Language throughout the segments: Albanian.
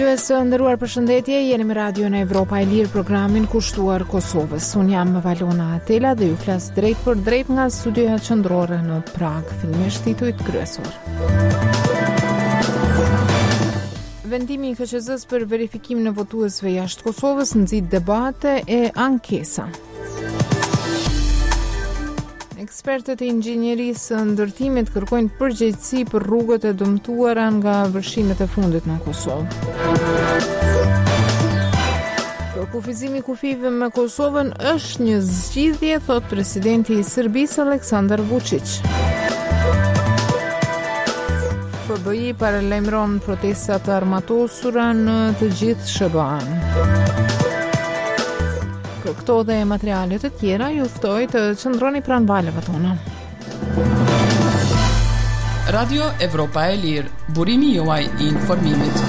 dëgjues të nderuar, përshëndetje, jeni me Radio në Evropa e Lirë, programin kushtuar Kosovës. Unë jam Valona Atela dhe ju flas drejt për drejt nga studioja qendrore në Prag, fillimisht titujt kryesor. Vendimi i KQZ-s për verifikimin e votuesve jashtë Kosovës nxit debate e ankesa. Ekspertët e inxhinierisë së ndërtimit kërkojnë përgjegjësi për rrugët e dëmtuara nga vërshimet e fundit në Kosovë. Kufizimi i kufive me Kosovën është një zgjidhje, thot presidenti i Serbisë Aleksandar Vučić. FBI paralajmëron protestat të armatosura në të gjithë SBA-n. Për këto dhe materialet të tjera, ju ftoj të qëndroni pranë valeve tona. Radio Evropa e Lirë, burimi juaj i informimit.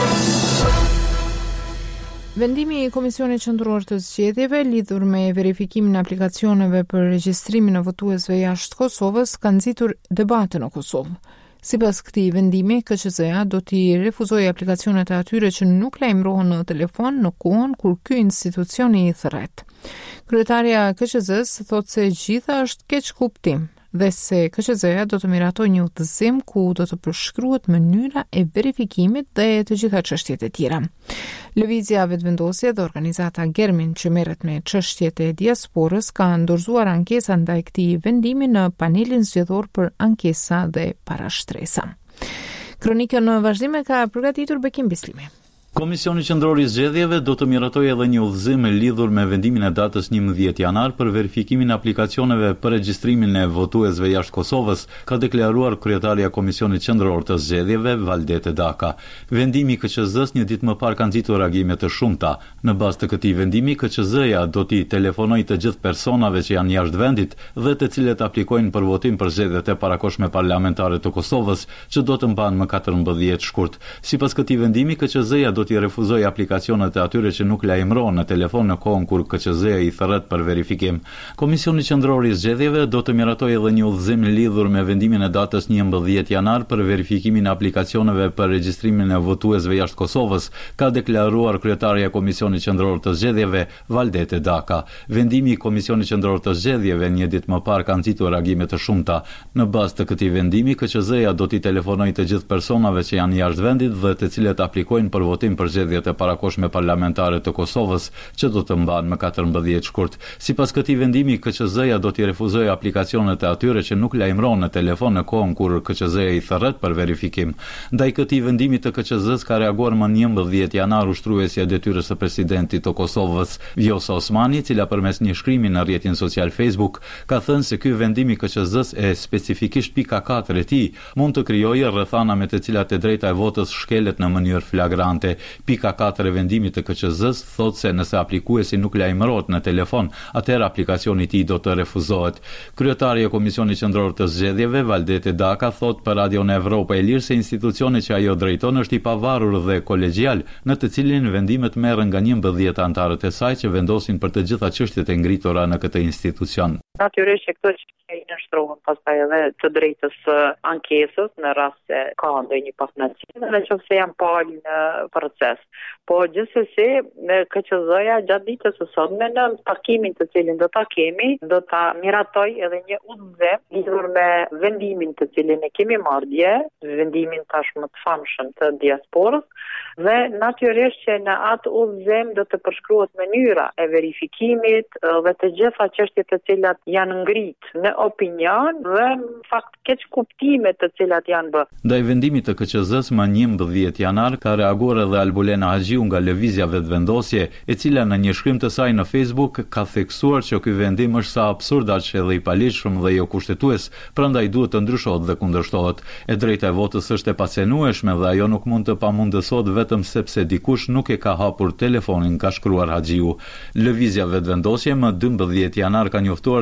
Vendimi i Komisionit Qendror të Zgjedhjeve lidhur me verifikimin e aplikacioneve për regjistrimin e votuesve jashtë Kosovës ka nxitur debate në Kosovë. Sipas këtij vendimi, KQZ-ja do t'i refuzojë aplikacionet e atyre që nuk lajmërohen në telefon në kohën kur ky institucion i thret. Kryetaria e KQZ-s thotë se gjitha është keq kuptim dhe se KQZ-ja do të miratojë një udhëzim ku do të përshkruhet mënyra e verifikimit dhe të gjitha çështjet e tjera. Lëvizja Vetëvendosje dhe organizata Germin që merret me çështjet e diasporës ka ndorzuar ankesa ndaj këtij vendimi në panelin zgjedhor për ankesa dhe parashtresa. Kronikën në vazhdim e ka përgatitur Bekim Bislimi. Komisioni Qendror i Zgjedhjeve do të miratojë edhe një udhëzim lidhur me vendimin e datës 11 janar për verifikimin e aplikacioneve për regjistrimin e votuesve jashtë Kosovës, ka deklaruar kryetaria e Komisionit Qendror të Zgjedhjeve Valdete Daka. Vendimi i KQZ-s një ditë më parë ka nxitur reagime të shumta. Në bazë të këtij vendimi, KQZ-ja do t'i telefonojë të gjithë personave që janë jashtë vendit dhe të cilët aplikojnë për votim për zgjedhjet e parakohshme parlamentare të Kosovës, që do të mbahen më 14 shkurt. Sipas këtij vendimi, KQZ-ja do t'i refuzoj aplikacionet e atyre që nuk lajmërohen në telefon në kohën kur KQZ-ja i thret për verifikim. Komisioni Qendror i Zgjedhjeve do të miratojë edhe një udhëzim lidhur me vendimin e datës 11 janar për verifikimin e aplikacioneve për regjistrimin e votuesve jashtë Kosovës, ka deklaruar kryetaria e Komisionit Qendror të Zgjedhjeve Valdete Daka. Vendimi i Komisionit Qendror të Zgjedhjeve një ditë më parë ka nxitur reagime të shumta. Në bazë të këtij vendimi, KQZ-ja do t'i telefonojë të gjithë personave që janë jashtë vendit dhe të cilët aplikojnë për votim për zgjedhjet e parakohshme parlamentare të Kosovës, që do të mbahen më 14 shkurt. Sipas këtij vendimi, KQZ-ja do t'i refuzojë aplikacionet e atyre që nuk lajmërohen në telefon në kohën kur KQZ-ja i thret për verifikim. Ndaj këtij vendimi të KQZ-s ka reaguar më 11 janar ushtruesja e detyrës së presidentit të Kosovës, Vjosa Osmani, cila përmes një shkrimi në rrjetin social Facebook ka thënë se ky vendim i KQZ-s e specifikisht pika 4 e tij mund të krijojë rrethana me të cilat e drejta e votës shkelet në mënyrë flagrante. Pika 4 e vendimit të KQZ-s thotë se nëse aplikuesi nuk lajmërohet në telefon, atëherë aplikacioni i tij do të refuzohet. Kryetaria e Komisionit Qendror të Zgjedhjeve Valdete Daka thotë për Radio në Evropa e Lirë se institucioni që ajo drejton është i pavarur dhe kolegjial, në të cilin vendimet merren nga 11 anëtarët e saj që vendosin për të gjitha çështjet e ngritura në këtë institucion. Natyrisht që këto që i nështrohen pastaj edhe të drejtës ankesës në rast se ka ndonjë pafnaçi dhe nëse janë palë në proces. Po gjithsesi KQZ-ja gjatë ditës së sotme në takimin të cilin do ta kemi, do ta miratoj edhe një udhëzim lidhur me vendimin të cilin e kemi marrë dje, vendimin tashmë të famshëm të diasporës, dhe natyrisht që në atë udhëzim do të përshkruhet mënyra e verifikimit dhe të gjitha çështjet të cilat janë ngrit në opinion dhe në fakt keq kuptime të cilat janë bërë. Ndaj vendimit të KQZ-s më 11 janar ka reaguar edhe Albulena Haxhiu nga Lëvizja Vetëvendosje, e cila në një shkrim të saj në Facebook ka theksuar që ky vendim është sa absurd aq edhe i paligjshëm dhe jo kushtetues, prandaj duhet të ndryshohet dhe kundërshtohet. E drejta e votës është e pacenueshme dhe ajo nuk mund të pamundësohet vetëm sepse dikush nuk e ka hapur telefonin, ka shkruar Haxhiu. Lëvizja Vetëvendosje më 12 janar ka njoftuar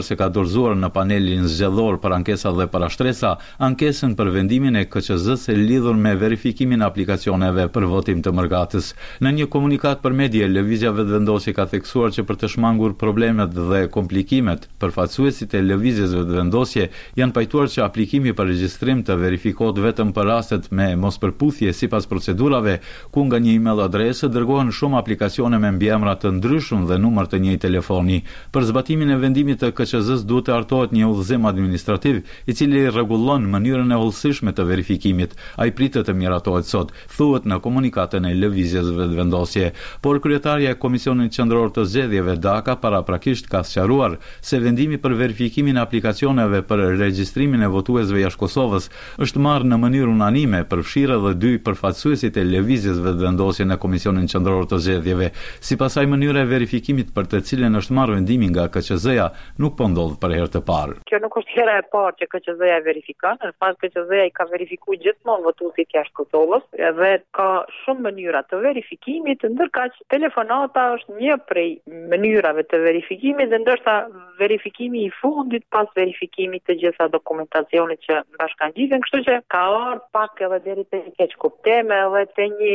se ka dorëzuar në panelin zgjedhor për ankesa dhe parashtresa ankesën për vendimin e KQZ-s e lidhur me verifikimin e aplikacioneve për votim të mërzgatës. Në një komunikat për media, Lëvizja Vetëvendosje ka theksuar që për të shmangur problemet dhe komplikimet, përfaqësuesit e Lëvizjes Vetëvendosje janë pajtuar që aplikimi për regjistrim të verifikohet vetëm për rastet me mospërputhje sipas procedurave, ku nga një email adresë dërgohen shumë aplikacione me mbiemra të ndryshëm dhe numër të njëjtë telefoni. Për zbatimin e vendimit të KQZ-s duhet të hartohet një udhëzim administrativ, i cili rregullon mënyrën e hollësishme të verifikimit. Ai pritet të miratohet sot, thuhet në komunikatën e Lëvizjes Vetëvendosje. Por kryetaria e Komisionit Qendror të Zgjedhjeve Daka paraprakisht ka sqaruar se vendimi për verifikimin e aplikacioneve për regjistrimin e votuesve jashtë Kosovës është marrë në mënyrë unanime, përfshirë edhe dy përfaqësuesit e Lëvizjes Vetëvendosje në Komisionin Qendror të Zgjedhjeve. Sipas asaj, mënyra e verifikimit për të cilën është marrë vendimi nga KQZ-ja nuk po ndodh për herë të parë. Kjo nuk është hera e parë që KQZ-ja verifikon, në fakt KQZ-ja i ka verifikuar gjithmonë votuesit jashtë Kosovës, edhe ka shumë mënyra të verifikimit, ndërkaq telefonata është një prej mënyrave të verifikimit dhe ndoshta verifikimi i fundit pas verifikimit të gjitha dokumentacionit që bashkangjitem, kështu që ka ardhur pak edhe deri te një keq kuptim edhe te një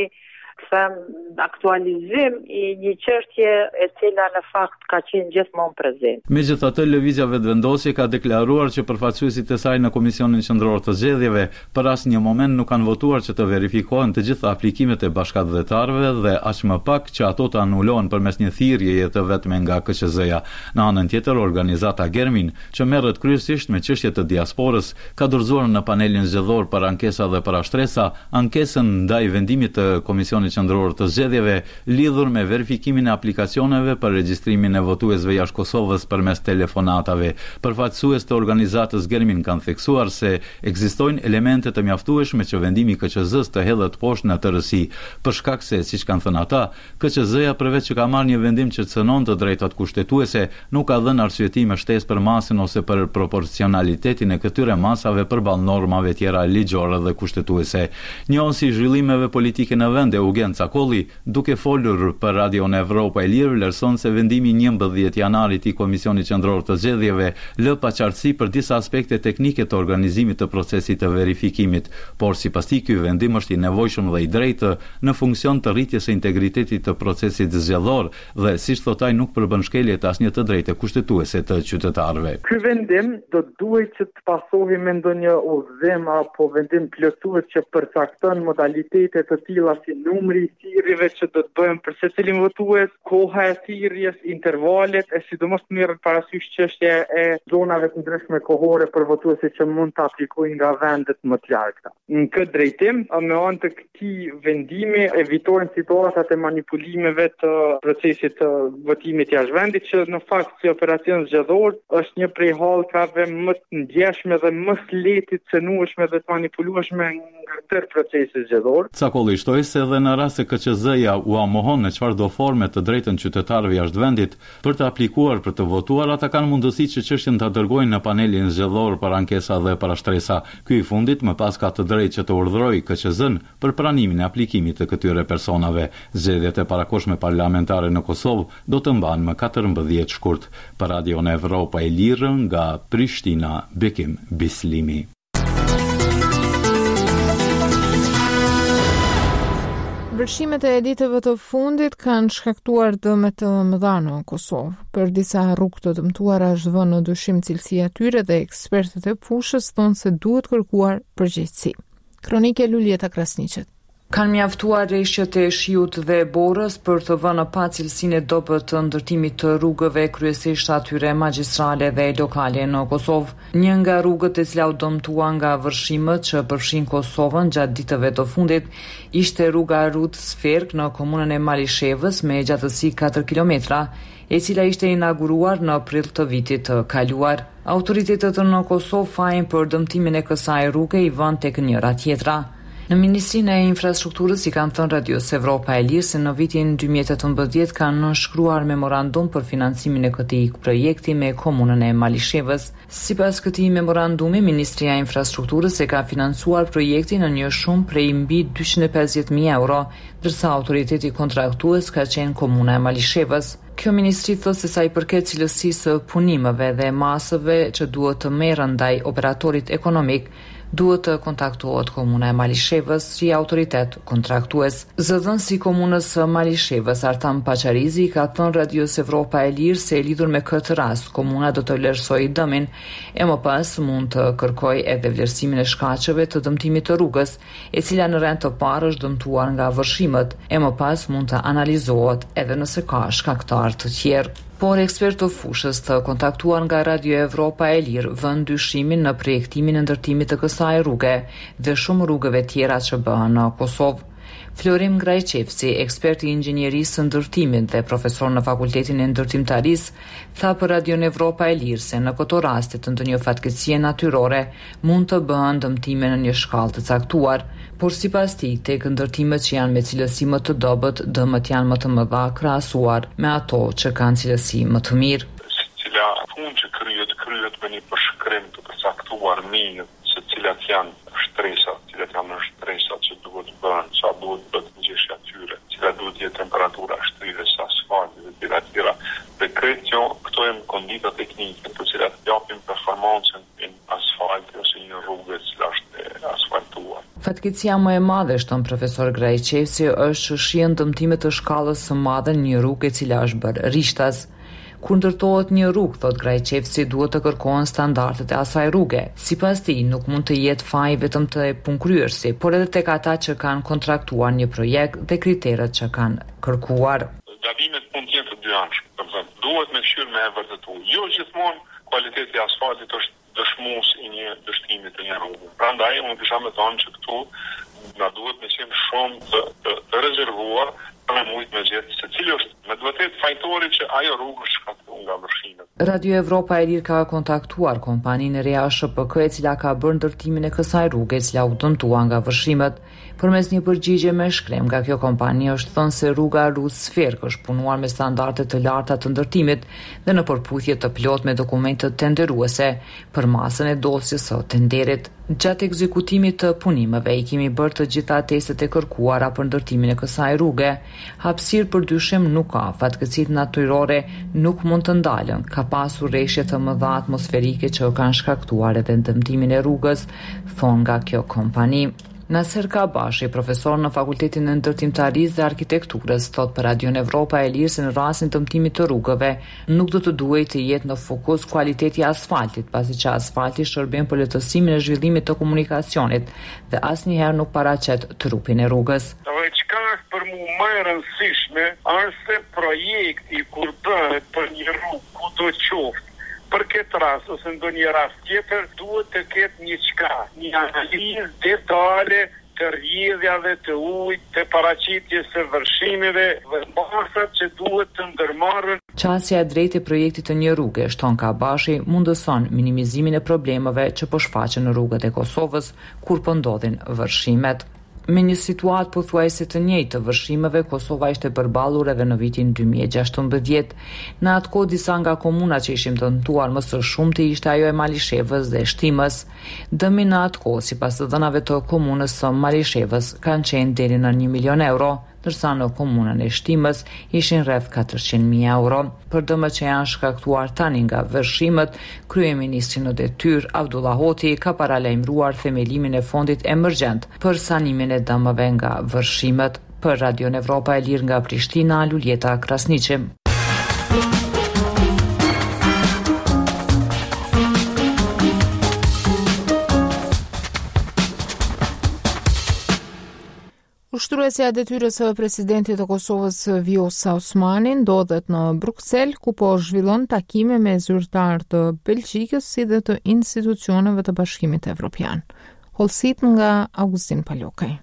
aktualizim i një çështje e cila në fakt ka qenë gjithmonë prezente. Megjithatë, Lëvizja Vetëvendosje ka deklaruar që përfaqësuesit e saj në Komisionin Qendror të Zgjedhjeve për asnjë moment nuk kanë votuar që të verifikohen të gjitha aplikimet e bashkëdhëtarëve dhe aq më pak që ato të anulohen përmes një thirrjeje të vetme nga KQZ-ja. Në anën tjetër, organizata Germin, që merret kryesisht me çështje të diasporës, ka dorëzuar në panelin zgjedhor për ankesa dhe parashtresa ankesën ndaj vendimit të Komisionit Qendror të Zgjedhjeve lidhur me verifikimin e aplikacioneve për regjistrimin e votuesve jashtë Kosovës përmes telefonatave. Përfaqësues të organizatës Germin kanë theksuar se ekzistojnë elemente të mjaftueshme që vendimi i KQZ-s të hedhet poshtë në tërësi, për shkak se, siç kanë thënë ata, KQZ-ja përveç që ka marrë një vendim që cënon të drejtat kushtetuese, nuk ka dhënë arsyetim shtesë për masën ose për proporcionalitetin e këtyre masave përballë normave tjera ligjore dhe kushtetuese. Njësi zhvillimeve politike në vend, Eugen Cakolli, duke folur për Radion Evropa e Lirë, vlerëson se vendimi 11 janarit i Komisionit Qendror të Zgjedhjeve lë paqartësi për disa aspekte teknike të organizimit të procesit të verifikimit, por sipas tij ky vendim është i nevojshëm dhe i drejtë në funksion të rritjes së integritetit të procesit zgjedhor dhe, siç thotë ai, nuk përbën shkelje të asnjë të drejtë kushtetuese të qytetarëve. Ky vendim do duhet që të pasohej me ndonjë udhëzim apo vendim plotësues që përcakton modalitete të tilla si numri i thirrjeve që do të bëhen për secilin votues, koha e thirrjes, intervalet, e sidomos merret parasysh çështja e zonave të ndryshme kohore për votuesit që mund të aplikojnë nga vendet më të largëta. Në këtë drejtim, me anë të këtij vendimi evitohen situatat e manipulimeve të procesit të votimit jashtë vendit, që në fakt si operacion zgjedhor është një prej hallkave më të ndjeshme dhe më të lehtë të cënueshme dhe të manipulueshme nga tërë procesi zgjedhor. Cakolli shtoi se edhe në rast se KQZ-ja u amohon në çfarëdo forme të drejtën qytetarëve jashtë vendit për të aplikuar për të votuar, ata kanë mundësi që çështjen ta dërgojnë në panelin zgjedhor për ankesa dhe parashtresa. Ky i fundit më pas ka të drejtë që të urdhërojë KQZ-n për pranimin e aplikimit të këtyre personave. Zgjedhjet e parakohshme parlamentare në Kosovë do të mbahen më 14 shkurt. Për Radion Evropa e Lirë nga Prishtina, Bekim Bislimi. Vërshimet e ditëve të fundit kanë shkaktuar dëme të mëdha në Kosovë. Për disa rrugë të dëmtuara është vënë në dyshim cilësia e tyre dhe ekspertët e fushës thonë se duhet kërkuar përgjegjësi. Kronike Lulieta Krasniqet. Kanë mjaftuar rreshtet e shiut dhe borës për të vënë pa cilësinë e dobët të ndërtimit të rrugëve, kryesisht atyre magjistrale dhe lokale në Kosovë. Një nga rrugët e cila u dëmtua nga vërshimet që përfshin Kosovën gjatë ditëve të fundit ishte rruga Rut Sferk në komunën e Malishevës me gjatësi 4 kilometra, e cila ishte inauguruar në prill të vitit të kaluar. Autoritetet në Kosovë fajin për dëmtimin e kësaj rruge i vënë tek njëra tjetra. Në Ministrinë e Infrastrukturës i kanë thënë Radios Evropa e Lirë se në vitin 2018 kanë nënshkruar memorandum për financimin e këtij projekti me komunën e Malishevës. Sipas këtij memorandumi, Ministria e Infrastrukturës e ka financuar projektin në një shumë prej mbi 250.000 euro, ndërsa autoriteti kontraktues ka qenë komuna e Malishevës. Kjo ministri thotë se sa i përket cilësisë së punimeve dhe masave që duhet të merren ndaj operatorit ekonomik, duhet të kontaktohet komuna e Malishevës si autoritet kontraktues. Zëdhënësi i komunës së Malishevës, Artam Pacharizi, ka thënë Radios Evropa e Lirë se lidhur me këtë rast, komuna do të vlerësojë dëmin e më pas mund të kërkojë edhe vlerësimin e shkaqeve të dëmtimit të rrugës, e cila në rend të parë është dëmtuar nga vërshimet, e më pas mund të analizohet edhe nëse ka shkaktar të tjerë. Por ekspert të fushës të kontaktuar nga Radio Evropa e Lirë vën dyshimin në projektimin e ndërtimit të kësaj rruge dhe shumë rrugëve tjera që bëhen në Kosovë. Florim Grajçevci, ekspert i inxhinierisë së ndërtimit dhe profesor në Fakultetin e Ndërtimtarisë, tha për Radio Evropa e Lirë se në këto raste të ndonjë fatkeqësie natyrore mund të bëhen dëmtime në një shkallë të caktuar, por sipas tij, tek ndërtimet që janë me cilësi më të dobët, dëmët janë më të mëdha krahasuar me ato që kanë cilësi më të mirë. Cila punë që kryet me një përshkrim të përcaktuar mirë se cilat janë shtresat që duhet bëhen, sa duhet bëhet ngjeshja tyre, cila duhet jetë temperatura shtrirës së asfaltit dhe tjera. Dhe këto janë kondita teknike të cilat japin performancën në asfalt ose një rrugë që është asfaltuar. Fatkeqësia më e madhe, shton profesor Grajçevci, është që shihen dëmtime të shkallës së madhe në një rrugë e cila është bërë rishtas. Kur ndërtohet një rrugë, thot Grajçevci, duhet të kërkohen standardet e asaj rruge. Sipas tij, nuk mund të jetë faj vetëm të punëkryersi, por edhe tek ata që kanë kontraktuar një projekt dhe kriteret që kanë kërkuar. Gabimet mund të jenë të dyanshme, domethënë duhet me fshirë me vërtetuar. Jo gjithmonë kualiteti i asfaltit është dëshmues i një dështimi të një rruge. Prandaj unë kisha më thonë që këtu na duhet me qenë shumë të rezervuar për mujt me gjithë se cili është me vërtet fajtori që ajo rrugë shkakton nga vërshimet. Radio Evropa e Lirë ka kontaktuar kompaninë e reja SHPK e cila ka bërë ndërtimin e kësaj rruge, e cila u dëmtua nga vërshimet. Përmes një përgjigje me shkrem nga kjo kompani është thënë se rruga Rus Sferk është punuar me standarde të larta të ndërtimit dhe në përputhje të plot me dokumentet tenderuese për masën e dosjes së tenderit. Gjatë ekzekutimit të punimeve i kemi bërë të gjitha testet e kërkuara për ndërtimin e kësaj rruge. Hapësirë për dyshim nuk ka, fatkeqësitë natyrore nuk mund të ndalen. Ka pasur rreshje të mëdha atmosferike që kanë shkaktuar edhe dëmtimin e rrugës, thonë nga kjo kompani. Nasser Kabashi, profesor në Fakultetin e Ndërtimtarisë dhe Arkitekturës, thot për Radio Evropa e Lirë se në rastin të dëmtimit të rrugëve nuk do të duhej të jetë në fokus kualiteti i asfaltit, pasi që asfalti shërben për lehtësimin e zhvillimit të komunikacionit dhe asnjëherë nuk paraqet trupin e rrugës. Çka është për mua më e rëndësishme është se projekti kur bëhet për një rrugë kudo qoftë, për këtë rast ose ndonjë rast tjetër duhet të ketë një analizë detale të rrjedhjave të ujit, të paraqitjes së vërshimeve dhe masat që duhet të ndërmarren. Qasja e drejtë e projektit të një rruge, shton Kabashi, mundëson minimizimin e problemeve që po shfaqen në rrugët e Kosovës kur po ndodhin vërshimet. Me një situatë pothuajse të njëjtë të vërshimeve, Kosova ishte përballur edhe në vitin 2016. Në atë kohë disa nga komunat që ishin dëmtuar më së shumti ishte ajo e Malishevës dhe Shtimës. Dëmi në atë kohë, sipas të dhënave të komunës së Malishevës, kanë qenë deri në 1 milion euro, ndërsa në komunën e Shtimës ishin rreth 400.000 euro. Për dëmët që janë shkaktuar tani nga vërshimet, kryeministri në detyrë Abdullah Hoti ka paralajmëruar themelimin e fondit emergjent për sanimin e dëmëve nga vërshimet. Për Radio Evropa e Lirë nga Prishtina, Luljeta Krasniqi. Ushtruesja e detyrës së presidentit të Kosovës Vjosa Osmani ndodhet në Bruksel, ku po zhvillon takime me zyrtar të Belgjikës si dhe të institucioneve të Bashkimit Evropian. Hollësit nga Augustin Palokaj.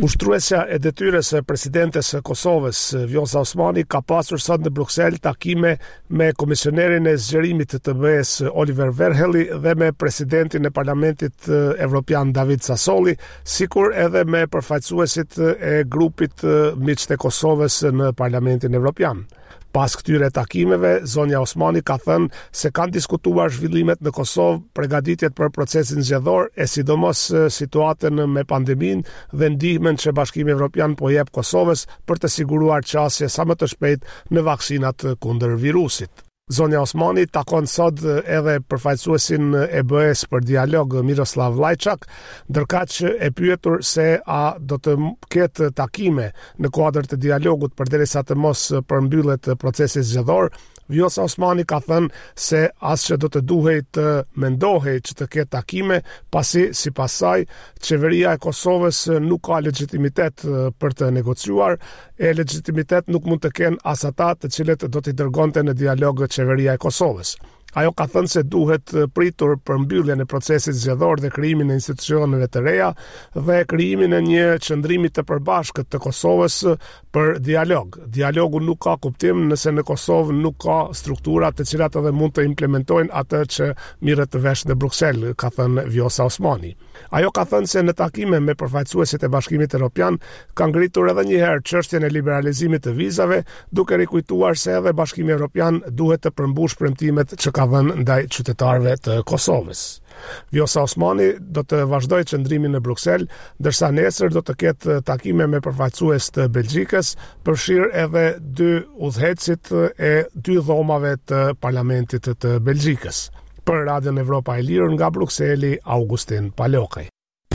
Ushtruesja e detyrës së presidentes së Kosovës, Vjosa Osmani, ka pasur sot në Bruksel takime me komisionerin e zgjerimit të BE-s Oliver Verhelyi dhe me presidentin e Parlamentit Evropian David Sassoli, sikur edhe me përfaqësuesit e grupit miq të Kosovës në Parlamentin Evropian. Pas këtyre takimeve, zonja Osmani ka thënë se kanë diskutuar zhvillimet në Kosovë, përgatitjet për procesin zgjedhor e sidomos situatën me pandemin dhe ndihmën që Bashkimi Evropian po jep Kosovës për të siguruar qasje sa më të shpejt në vaksinat kundër virusit. Zonja Osmani takon sot edhe përfaqësuesin e BE-s për dialog Miroslav Lajçak, ndërkaq e pyetur se a do të ketë takime në kuadër të dialogut përderisa të mos përmbyllet procesi zgjedhor. Vjosa Osmani ka thënë se asgjë do të duhej të mendohej që të ketë takime, pasi sipas saj qeveria e Kosovës nuk ka legjitimitet për të negociuar, e legjitimitet nuk mund të kenë as ata të cilët do t'i dërgonte në dialog qeveria e Kosovës. Ajo ka thënë se duhet pritur për mbylljen e procesit zgjedhor dhe krijimin e institucioneve të reja dhe krijimin e një qëndrimi të përbashkët të Kosovës për dialog. Dialogu nuk ka kuptim nëse në Kosovë nuk ka struktura të cilat edhe mund të implementojnë atë që mirret vesh në Bruksel, ka thënë Vjosa Osmani. Ajo ka thënë se në takime me përfaqësuesit e Bashkimit Evropian ka ngritur edhe një herë çështjen e liberalizimit të vizave, duke rikujtuar se edhe Bashkimi Evropian duhet të përmbush premtimet që ka dhënë ndaj qytetarëve të Kosovës. Vjosa Osmani do të vazhdojë qëndrimin në Bruksel, ndërsa nesër do të ketë takime me përfaqësues të Belgjikës, përfshirë edhe 2 udhëhecit e 2 dhomave të Parlamentit të Belgjikës. Për Radion Evropa e Lirë nga Brukseli, Augustin Palokaj.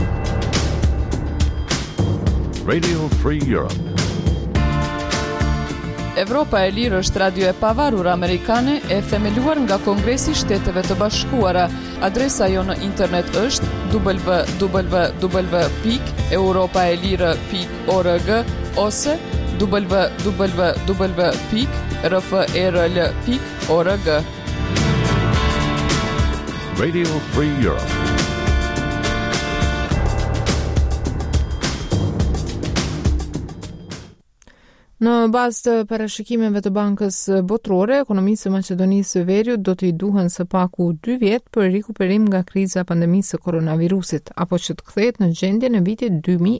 Radio Free Europe. Evropa e Lirë është radio e pavarur amerikane e themeluar nga Kongresi i Shteteve të Bashkuara. Adresa jo në internet është www.europaelire.org ose www.rferl.org. Radio Free Europe. Në bazë të parashikimeve të Bankës Botërore, ekonomisë së Maqedonisë së Veriut do t'i duhen së paku 2 vjet për rikuperim nga kriza pandemisë së koronavirusit, apo që të kthehet në gjendjen e vitit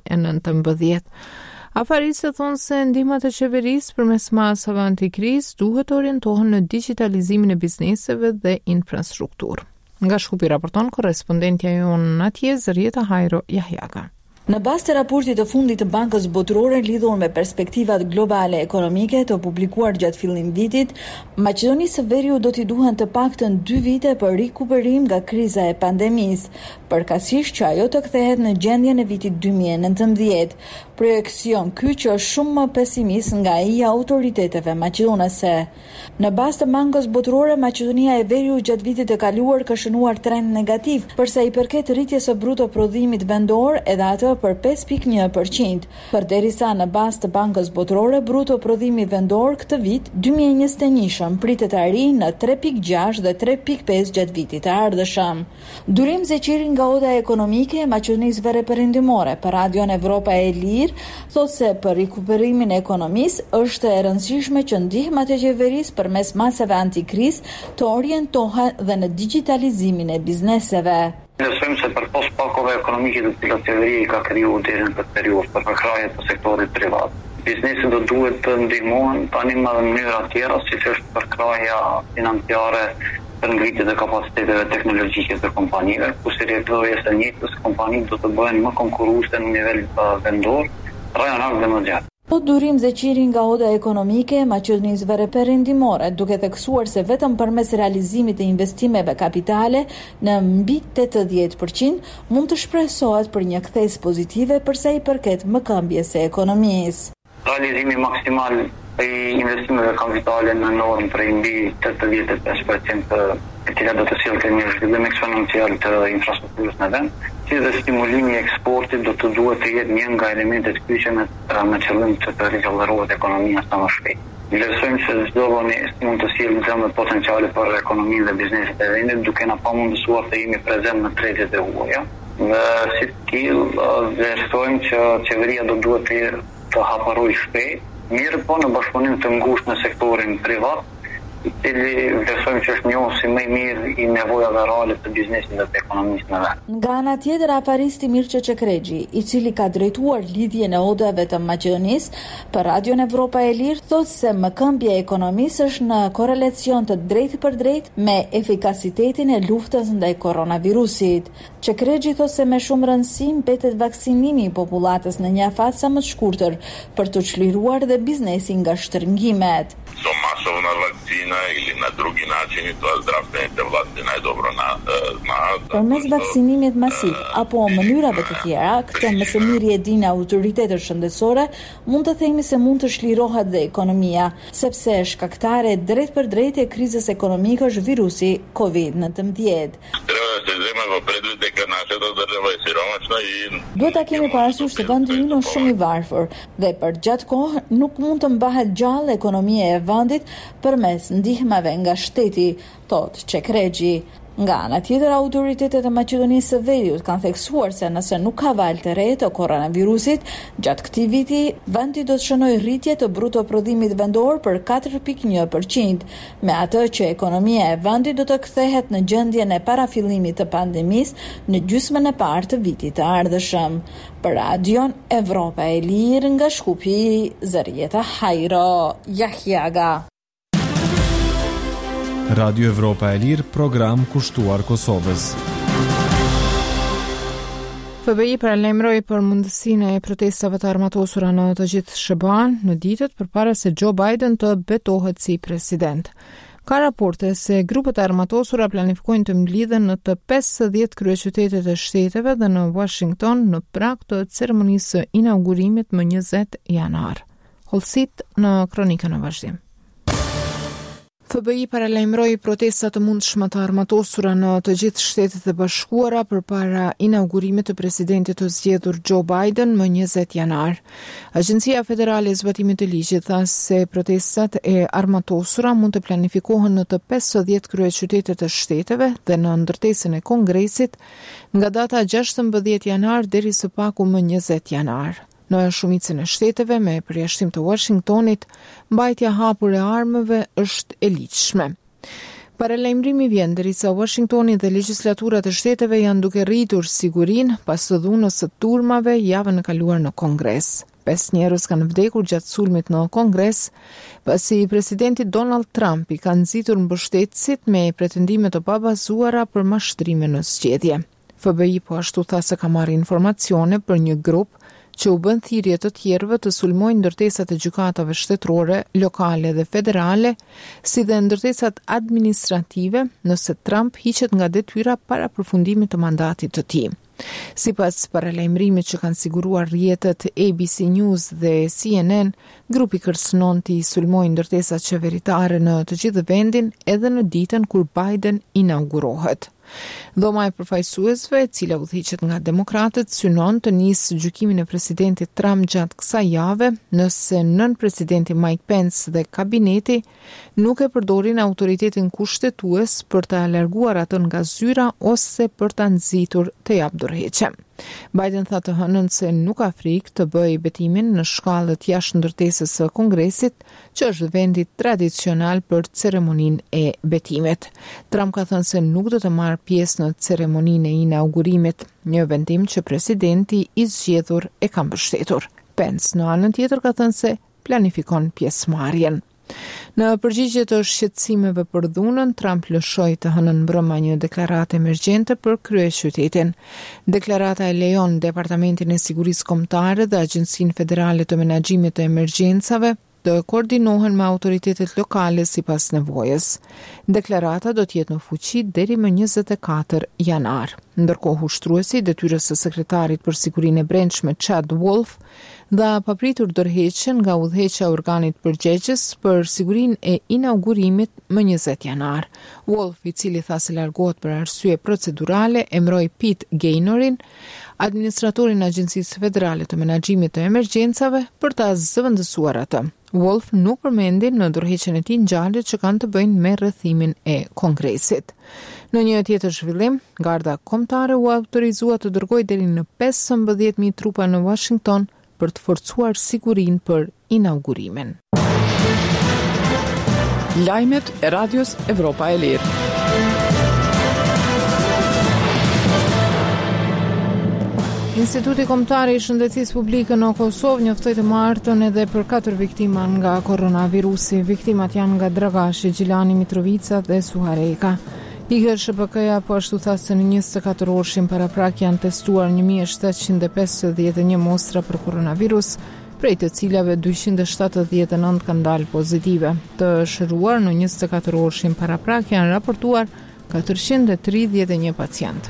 2019. Afaristët thonë se ndihmat e qeverisë përmes masave antikrizë duhet të orientohen në digitalizimin e bizneseve dhe infrastrukturë. Nga Shkupi raporton korrespondentja jonë atje Zërieta Hajro Jahjaga. Në bazë të raportit të fundit të Bankës Botërore lidhur me perspektivat globale ekonomike të publikuar gjatë fillim vitit, Maqedonisë së Veriut do t'i duhen të paktën 2 vite për rikuperim nga kriza e pandemisë, përkatësisht që ajo të kthehet në gjendjen e vitit 2019. Projekcion ky që është shumë më pesimist nga ai i autoriteteve maqedonese. Në bazë të Bankës Botërore, Maqedonia e Veriut gjatë vitit të kaluar ka shënuar trend negativ për sa i përket rritjes së bruto prodhimit vendor, edhe atë për 5.1%, përderisa në bazë të Bankës Botërore bruto prodhimi vendor këtë vit 2021 pritet të arrijë në 3.6 dhe 3.5 gjatë vitit të ardhshëm. Durim Zeqiri nga Oda Ekonomike e Maqedonisë Veriperëndimore për Radion Evropa e Lirë thotë se për rikuperimin e ekonomisë është e rëndësishme që ndihmat e qeverisë përmes masave antikrizë të orientohen dhe në digitalizimin e bizneseve. Besojmë se për pos pakove ekonomike të cilat qeveria i ka kriju deri në këtë periudhë për përkraje të sektorit privat. Biznesit do duhet të ndihmohen tani në mënyra tjera, siç është përkraja financiare për ngritjen e kapaciteteve teknologjike të kompanive, ku seriozisht e njëjtës kompanitë do të bëhen më konkurruese në nivel vendor, rajonal dhe mondial. Po durim Zeqiri nga Oda Ekonomike e Maqedonisë Veriperëndimore, duke theksuar se vetëm përmes realizimit të investimeve kapitale në mbi 80% mund të shpresohet për një kthes pozitive përsa i përket mëkëmbjes së ekonomisë. Realizimi maksimal i investimeve kapitale në normë për mbi 85%, e cila do të sillte një zhvillim eksponencial të infrastrukturës në vend, si dhe stimulimi i eksportit do të duhet të jetë një nga elementet kyçe me qëllim të rivëllërohet ekonomia sa më shpejt. Vlerësojmë se çdo voni mund të sjellë ndërmjet potenciale për ekonominë dhe bizneset e vendit, duke na pamundësuar të jemi prezent në tregjet e huaja. Si tillë, vlerësojmë që qeveria do duhet të haparojë shpejt, mirë po në bashkëpunim të ngushtë me sektorin privat, i cili vlerësojmë që është njohur si më i mirë i nevojave reale të biznesit dhe të ekonomisë në vend. Nga ana tjetër, Afaristi Mirçe Çekregji, i cili ka drejtuar lidhjen e odave të Maqedonisë për Radion Evropa e Lirë, thotë se mëkëmbja e ekonomisë është në korelacion të drejtë për drejtë me efikasitetin e luftës ndaj koronavirusit. Çekregji thotë se me shumë rëndësi mbetet vaksinimi i popullatës në një afat sa më të shkurtër për të çliruar dhe biznesin nga shtrëngimet. Masovna vakcina ili na drugi načini, to zdravstvenite vlasti najdobro znaат. Përmes vaksinimit masiv apo mënyrave të tjera, këtë më së miri e dinë autoritetet shëndetësore, mund të themi se mund të shlirohet dhe ekonomia, sepse shkaktare drejt për drejt e krizës ekonomike është virusi COVID-19. Duhet ta kemi parasysh se vendi ynë është shumë i varfër dhe për gjatë kohë nuk mund të mbahet gjallë ekonomia e vendit përmes ndihmave nga shteti, thotë Çekregji. Nga ana tjetër, autoritetet e Maqedonisë së Veriut kanë theksuar se nëse nuk ka valë të re të koronavirusit, gjatë këtij viti vendi do të shënojë rritje të bruto prodhimit vendor për 4.1%, me atë që ekonomia e vendit do të kthehet në gjendjen e parafillimit të pandemisë në gjysmën e parë të vitit të ardhshëm. Për Radion Evropa e Lirë nga Shkupi, Zarieta Hajro Jahjaga. Radio Evropa e Lirë, program kushtuar Kosovës. FBI paralajmëroi për mundësinë e protestave të armatosura në të gjithë SHBA-n në ditët përpara se Joe Biden të betohet si president. Ka raporte se grupet e armatosura planifikojnë të mblidhen në të 50 kryeqytetet e shteteve dhe në Washington në prag të ceremonisë së inaugurimit më 20 janar. Holsit në kronikën e vazhdim. FBI paralajmëroi protesta të mundshme të armatosura në të gjithë Shtetet e Bashkuara përpara inaugurimit të presidentit të zgjedhur Joe Biden më 20 janar. Agjencia Federale e Zbatimit të Ligjit tha se protestat e armatosura mund të planifikohen në të 50 kryeqytetet e shteteve dhe në ndërtesën e Kongresit nga data 16 janar deri së paku më 20 janar. Në shumicën e shteteve me përjashtim të Washingtonit, mbajtja hapur e armëve është e ligjshme. Paralajmërimi vjen derisa Washingtoni dhe legjislaturat e shteteve janë duke rritur sigurinë pas të dhunës së turmave javën e kaluar në Kongres. 5 njerëz kanë vdekur gjatë sulmit në Kongres, pasi presidenti Donald Trump i ka nxitur mbështetësit me pretendime të pabazuara për mashtrime në zgjedhje. FBI po ashtu tha se ka marrë informacione për një grup që u bën thirrje të tjerëve të sulmojnë ndërtesat e gjykatave shtetërore, lokale dhe federale, si dhe ndërtesat administrative nëse Trump hiqet nga detyra para përfundimit të mandatit të tij. Sipas paralajmërimit që kanë siguruar rrjetet ABC News dhe CNN, grupi kërcënon të sulmojë ndërtesat qeveritare në të gjithë vendin edhe në ditën kur Biden inaugurohet. Dhoma e përfaqësuesve, e cila udhëhiqet nga demokratët, synon të nisë gjykimin e presidentit Trump gjatë kësaj jave, nëse nën presidenti Mike Pence dhe kabineti nuk e përdorin autoritetin kushtetues për të larguar atë nga zyra ose për ta nxitur të jap dorëheqje. Biden tha të hënën se nuk ka frikë të bëjë betimin në shkallët jashtë ndërtesës së Kongresit, që është vendi tradicional për ceremoninë e betimit. Trump ka thënë se nuk do të marrë pjesë në ceremoninë e inaugurimit, një vendim që presidenti i zgjedhur e ka mbështetur. Pence në anën tjetër ka thënë se planifikon pjesëmarrjen. Në përgjigje të shqetësimeve për dhunën, Trump lëshoi të hënën mbrëma një deklaratë emergjente për kryeqytetin. Deklarata e lejon Departamentin e Sigurisë Kombëtare dhe Agjencinë Federale të Menaxhimit të Emergjencave të koordinohen me autoritetet lokale sipas nevojës. Deklarata do të jetë në fuqi deri më 24 janar. Ndërkohë ushtruesi detyrës së sekretarit për sigurinë e brendshme Chad Wolf dha papritur dorëheqjen nga udhëheqja e organit përgjegjës për sigurinë e inaugurimit më 20 janar. Wolf, i cili tha se largohet për arsye procedurale, emëroi Pete Gaynorin, administratorin e Agjencisë Federale të Menaxhimit të Emergjencave për ta zëvendësuar atë. Wolf nuk përmendi në dorëheqjen e tij ngjarje që kanë të bëjnë me rrethimin e Kongresit. Në një tjetër zhvillim, Garda Kombëtare u autorizua të dërgojë deri në 15.000 trupa në Washington për të forcuar sigurinë për inaugurimin. Lajmet e Radios Evropa e Lirë. Instituti Kombëtar i Shëndetësisë Publike në Kosovë njoftoi të martën edhe për 4 viktima nga koronavirusi. Viktimat janë nga Dragashi, Gjilani, Mitrovica dhe Suhareka. IGSHPK-ja po ashtu tha se në 24 orëshin paraprak janë testuar 1751 mostra për koronavirus, prej të cilave 279 kanë dalë pozitive. Të shëruar në 24 orëshin paraprak janë raportuar 431 pacient.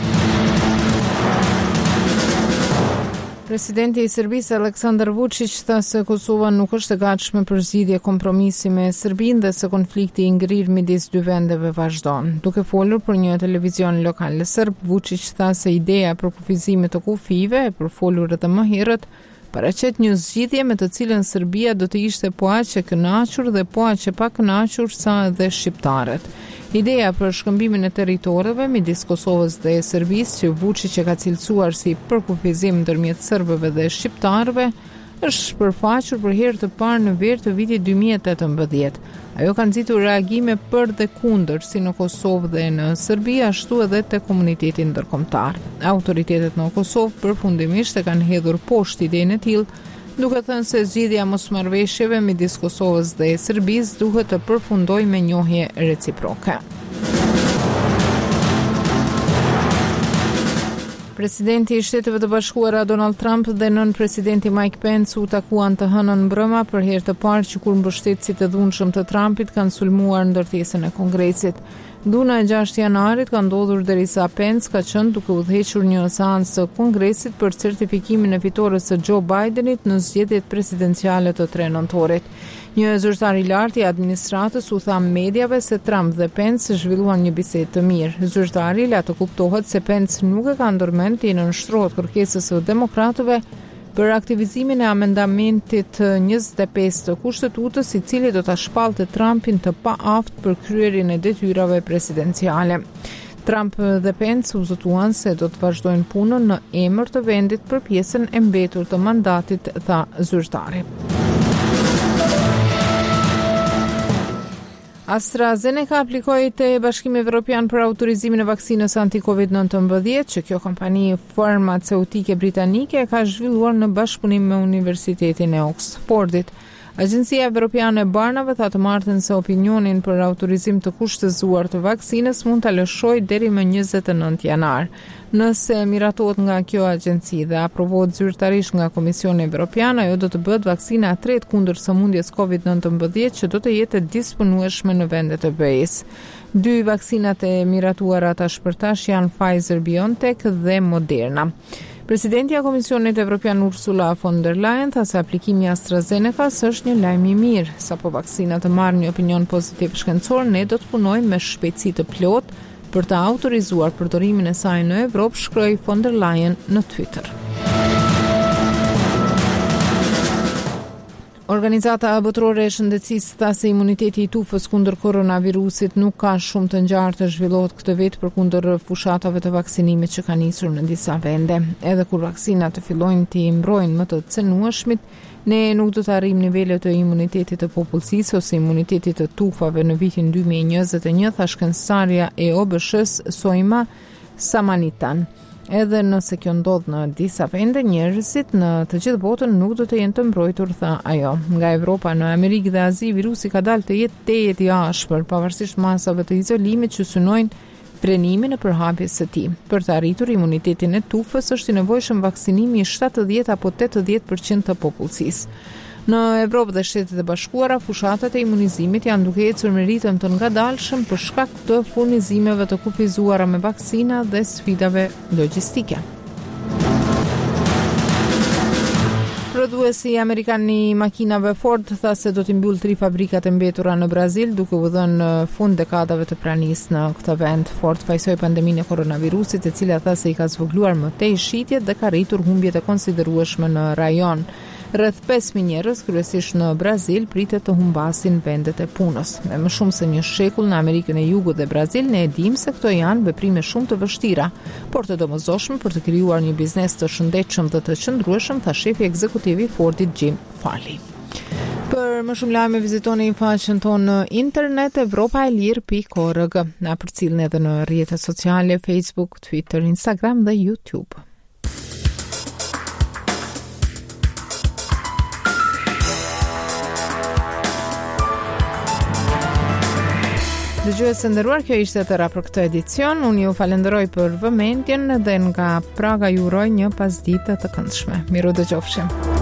Presidenti i Serbisë Aleksandar Vučić tha se Kosova nuk është e gatshme për zgjidhje kompromisi me Serbinë dhe se konflikti i ngrirë midis dy vendeve vazhdon. Duke folur për një televizion lokal serb, Vučić tha se ideja për kufizimit të kufive e përfolur edhe më herët paraqet një zgjidhje me të cilën Serbia do të ishte po aq e kënaqur dhe po aq e pa kënaqur sa edhe shqiptarët. Ideja për shkëmbimin e territoreve midis Kosovës dhe Serbisë që Vučić e ka cilësuar si përkufizim ndërmjet serbëve dhe shqiptarëve është shpërfaqur për herë të parë në ver të vitit 2018. Ajo ka nxitur reagime për dhe kundër si në Kosovë dhe në Serbi, ashtu edhe te komuniteti ndërkombëtar. Autoritetet në Kosovë përfundimisht e kanë hedhur poshtë idenë e tillë, duke thënë se zgjidhja mosmarrëveshjeve midis Kosovës dhe Serbisë duhet të përfundojë me njohje reciproke. Presidenti i Shteteve të Bashkuara Donald Trump dhe nën-presidenti Mike Pence u takuan të hënën mbrëma për herë të parë që kur mbështetësit e dhunshëm të Trumpit kanë sulmuar ndërtesën e Kongresit. Dhuna e 6 janarit ka ndodhur derisa Pence ka qenë duke udhëhequr një seancë të Kongresit për certifikimin e fitores së Joe Bidenit në zgjedhjet presidenciale të 3 nëntorit. Një zyrtar i lartë i administratës u tha mediave se Trump dhe Pence zhvilluan një bisedë të mirë. Zyrtari la të kuptohet se Pence nuk e ka ndërmend të nënshtrohet kërkesës së demokratëve për aktivizimin e amendamentit 25 të Kushtetutës, i cili do ta shpallte Trumpin të paaftë për kryerjen e detyrave presidenciale. Trump dhe Pence u zotuan se do të vazhdojnë punën në emër të vendit për pjesën e mbetur të mandatit, tha zyrtari. AstraZeneca aplikoi te Bashkimi Evropian për autorizimin e vaksinës anti-Covid-19 që kjo kompani farmaceutike britanike ka zhvilluar në bashkëpunim me Universitetin e Oxfordit. Agjencia Evropiane e Barnave tha të martën se opinionin për autorizim të kushtëzuar të vaksinës mund ta lëshojë deri më 29 janar. Nëse miratohet nga kjo agjenci dhe aprovohet zyrtarisht nga Komisioni Evropian, ajo do të bëhet vaksina e tretë kundër sëmundjes COVID-19 që do të jetë e disponueshme në vendet e BE-s. 2 vaksinat e miratuara tash për tash janë Pfizer-BioNTech dhe Moderna. Presidentja e Komisionit Evropian Ursula von der Leyen tha se aplikimi AstraZeneca është një lajm i mirë. Sapo vaksina të marrë një opinion pozitiv shkencor, ne do të punojmë me shpejtësi të plotë për të autorizuar përdorimin e saj në Evropë, shkroi von der Leyen në Twitter. Organizata botërore e shëndetësisë tha se imuniteti i tufës kundër koronavirusit nuk ka shumë të ngjarë të zhvillohet këtë vit përkundër fushatave të vaksinimit që kanë nisur në disa vende. Edhe kur vaksinat të fillojnë të mbrojnë më të cenueshmit, ne nuk do të arrijmë nivelet të imunitetit të popullsisë ose imunitetit të tufave në vitin 2021, tha shkencëtarja e OBSH-s Soima Samanitan. Edhe nëse kjo ndodh në disa vende, njerëzit në të gjithë botën nuk do të jenë të mbrojtur, tha ajo. Nga Evropa në Amerikë dhe Azi, virusi ka dalë të jetë tejet i ashpër, pavarësisht masave të izolimit që synojnë frenimin e përhapjes së tij. Për të arritur imunitetin e tufës është i nevojshëm vaksinimi i 70 apo 80% të popullsisë. Në Evropë dhe Shtetet e Bashkuara, fushatat e imunizimit janë duke ecur me ritëm të ngadalshëm për shkak të furnizimeve të kufizuara me vaksina dhe sfidave logjistike. Prodhuesi amerikan I makinave Ford tha se do t'i mbyll 3 fabrikat e mbetura në Brazil, duke u dhënë fund dekadave të pranisë në këtë vend. Ford fajsoi pandeminë e koronavirusit, e cila tha se I ka zvogëluar më tej shitjet dhe ka rritur humbjet e konsiderueshme në rajon. Rreth 5.000 njerëz, kryesisht në Brazil, pritet të humbasin vendet e punës. Me më shumë se një shekull në Amerikën e Jugut dhe Brazil, ne e dim se këto janë veprime shumë të vështira, por të domosdoshme për të krijuar një biznes të shëndetshëm dhe të qëndrueshëm, tha shefi ekzekutiv I Fordit Jim Farley. Për më shumë lajme vizitoni faqen tonë në internet evropaelir.org. Na përcjellni edhe në rrjetet sociale Facebook, Twitter, Instagram dhe YouTube. Dëgjues të nderuar, kjo ishte tëra për këtë edicion. Unë ju falenderoj për vëmendjen dhe nga Praga ju uroj një pasditë të këndshme. Miru dëgjofshim.